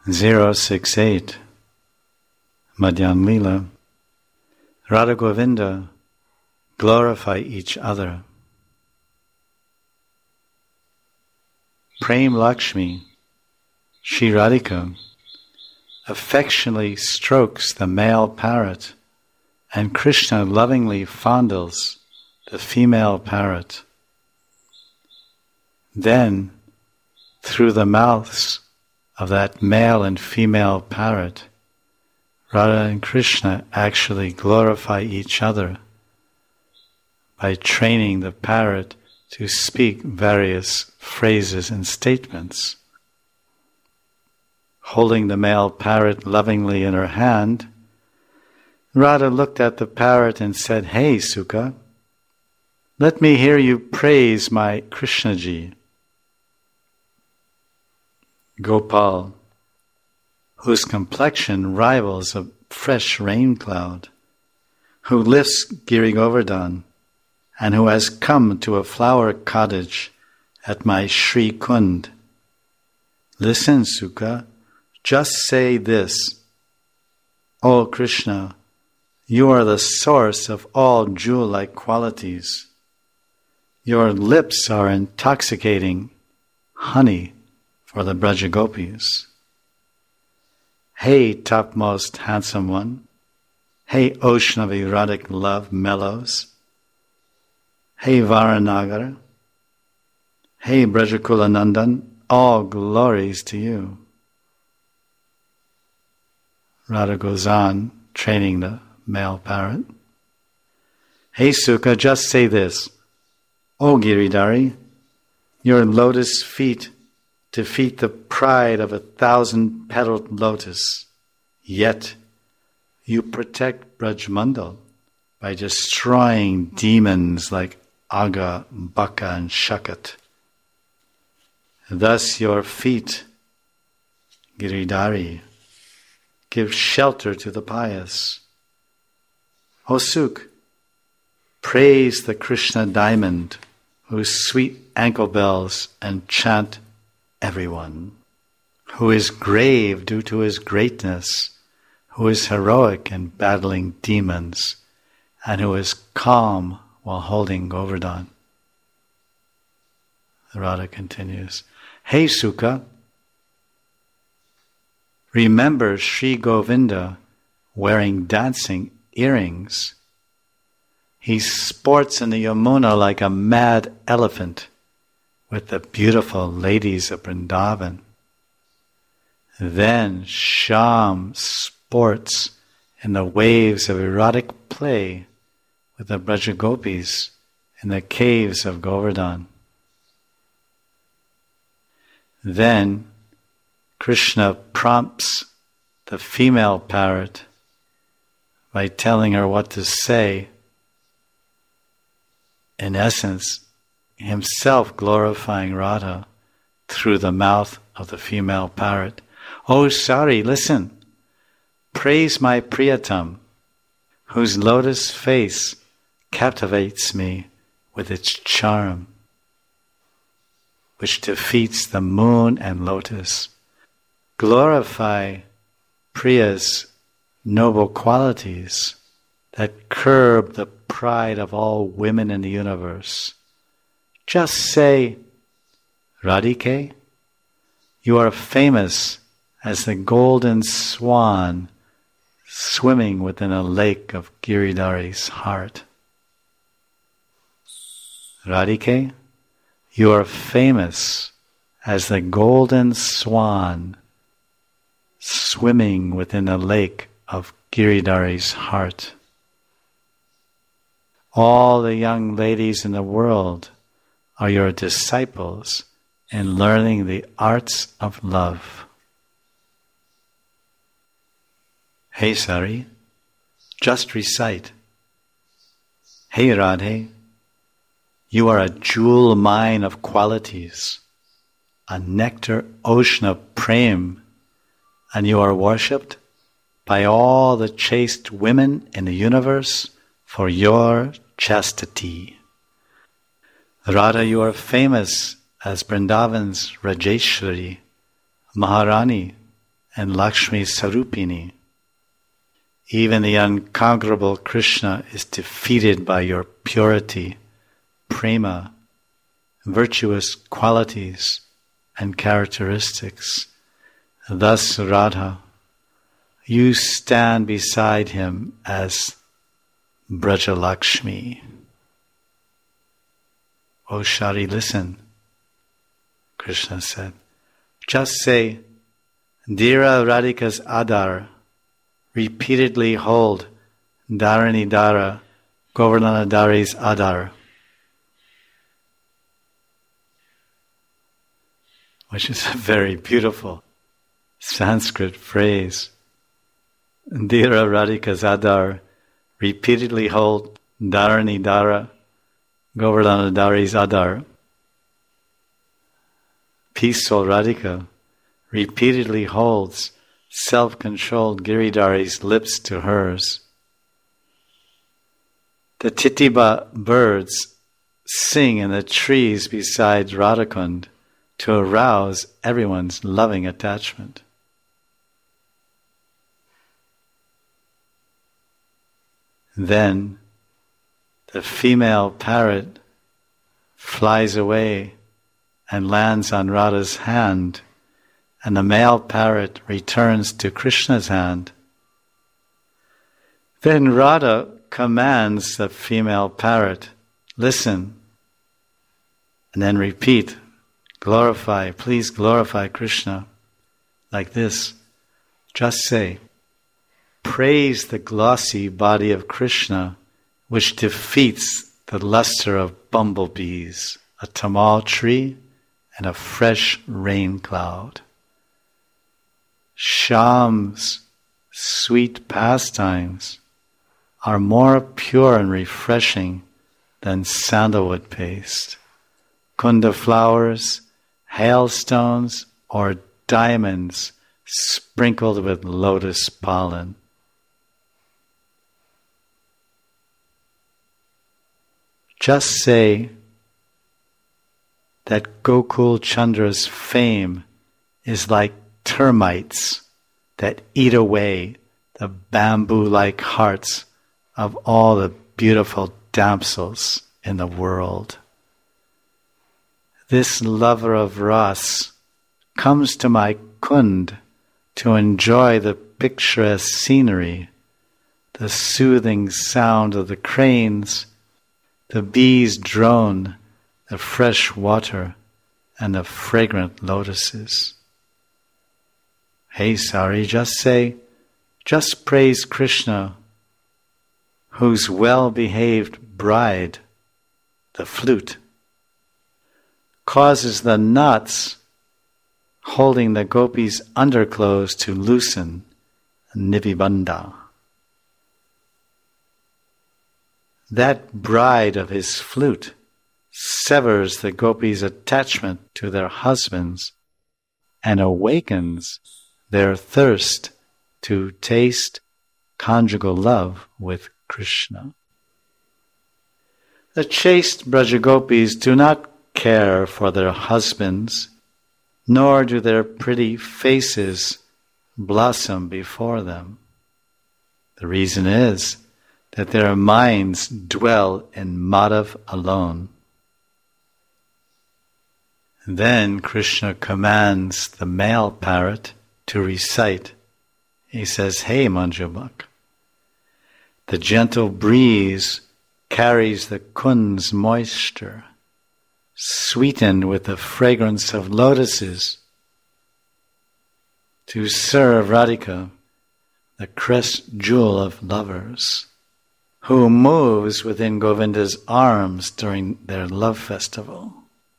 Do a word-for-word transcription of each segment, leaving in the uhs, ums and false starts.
zero six eight Madhyan Lila. Radha Govinda glorify each other. Prem Lakshmi, Shri Radhika, affectionately strokes the male parrot, and Krishna lovingly fondles the female parrot. Then, through the mouths of that male and female parrot, Radha and Krishna actually glorify each other by training the parrot to speak various phrases and statements. Holding the male parrot lovingly in her hand, Radha looked at the parrot and said, "Hey, Sukha, let me hear you praise my Krishnaji." Gopal, whose complexion rivals a fresh rain cloud, who lifts Giri Govardhan, and who has come to a flower cottage at my Shri Kund. Listen, Sukha, just say this: "O Krishna, you are the source of all jewel-like qualities. Your lips are intoxicating honey for the Braja Gopis. Hey, topmost handsome one. Hey, ocean of erotic love mellows. Hey, Varanagar. Hey, Brajakula Nandan, all glories to you." Radha goes on, training the male parrot. "Hey, Sukha, just say this: O Giridhari, your lotus feet defeat the pride of a thousand-petaled lotus, yet you protect Brajmandal by destroying demons like Aga, Baka, and Shakat. Thus your feet, Giridhari, give shelter to the pious. O Sukh, praise the Krishna diamond, whose sweet ankle bells enchant everyone, who is grave due to his greatness, who is heroic in battling demons, and who is calm while holding Govardhan." Radha continues, "Hey Sukha, remember Sri Govinda wearing dancing earrings. He sports in the Yamuna like a mad elephant with the beautiful ladies of Vrindavan. Then Shyam sports in the waves of erotic play with the Braja Gopis in the caves of Govardhan. Then Krishna prompts the female parrot by telling her what to say, in essence, himself glorifying Radha through the mouth of the female parrot. "Oh, sorry, listen. Praise my Priyatam, whose lotus face captivates me with its charm, which defeats the moon and lotus. Glorify Priya's noble qualities that curb the pride of all women in the universe. Just say, Radhike, you are famous as the golden swan swimming within a lake of Giridhari's heart. Radhike, you are famous as the golden swan swimming within a lake of Giridhari's heart. All the young ladies in the world are your disciples in learning the arts of love. Hey Sari, just recite. Hey Radhe, you are a jewel mine of qualities, a nectar ocean of prem, and you are worshipped by all the chaste women in the universe for your chastity. Radha, you are famous as Vrindavan's Rajeshwari, Maharani, and Lakshmi Sarupini. Even the unconquerable Krishna is defeated by your purity, prema, virtuous qualities and characteristics. Thus, Radha, you stand beside him as Brajalakshmi. O Shari, listen, Krishna said. Just say, Dira Radhika's Adar, repeatedly hold Dharani Dara, Govardhanadari's Adar, which is a very beautiful Sanskrit phrase. Dira Radhika's Adar, repeatedly hold Dharani Dara, Govardhanadari's Adar. Peaceful Radhika repeatedly holds self-controlled Giridhari's lips to hers. The Titiba birds sing in the trees beside Radhakund to arouse everyone's loving attachment. Then the female parrot flies away and lands on Radha's hand, and the male parrot returns to Krishna's hand. Then Radha commands the female parrot, listen, and then repeat, glorify, please glorify Krishna, like this. Just say, praise the glossy body of Krishna, which defeats the luster of bumblebees, a tamal tree, and a fresh rain cloud. Shyam's sweet pastimes are more pure and refreshing than sandalwood paste, kunda flowers, hailstones, or diamonds sprinkled with lotus pollen. Just say that Gokul Chandra's fame is like termites that eat away the bamboo-like hearts of all the beautiful damsels in the world. This lover of Ras comes to my kund to enjoy the picturesque scenery, the soothing sound of the cranes, the bees' drone, the fresh water, and the fragrant lotuses. Hey Sari, just say, just praise Krishna, whose well-behaved bride, the flute, causes the knots holding the gopis' underclothes to loosen, nivibanda. That bride of his flute severs the gopis' attachment to their husbands and awakens their thirst to taste conjugal love with Krishna. The chaste Brajagopis do not care for their husbands, nor do their pretty faces blossom before them. The reason is that their minds dwell in Madhav alone. Then Krishna commands the male parrot to recite. He says, hey Manjubak, the gentle breeze carries the kund's moisture, sweetened with the fragrance of lotuses, to serve Radhika, the crest jewel of lovers, who moves within Govinda's arms during their love festival.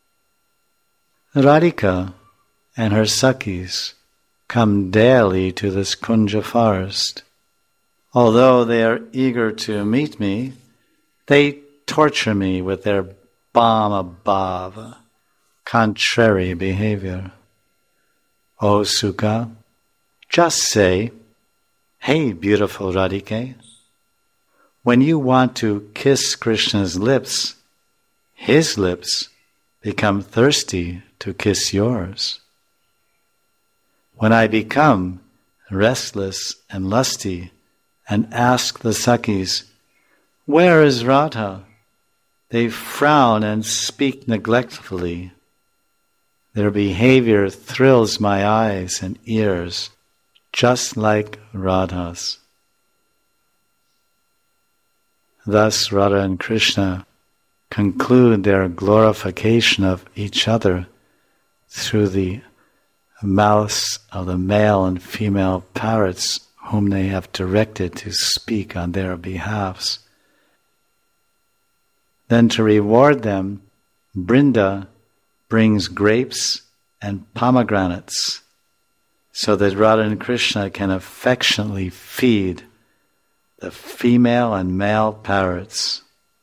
Radhika and her Sakhis come daily to this Kunja forest. Although they are eager to meet me, they torture me with their Bhama Bhava, contrary behavior. O Sukha, just say, hey beautiful Radhike, when you want to kiss Krishna's lips, his lips become thirsty to kiss yours. When I become restless and lusty and ask the Sakhis, "Where is Radha?" they frown and speak neglectfully. Their behavior thrills my eyes and ears, just like Radha's. Thus Radha and Krishna conclude their glorification of each other through the mouths of the male and female parrots whom they have directed to speak on their behalves. Then to reward them, Brinda brings grapes and pomegranates so that Radha and Krishna can affectionately feed the female and male parrots.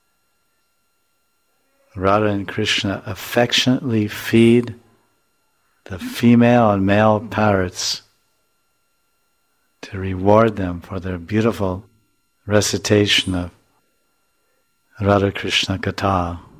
Radha and Krishna affectionately feed the female and male parrots to reward them for their beautiful recitation of Radha Krishna Katha.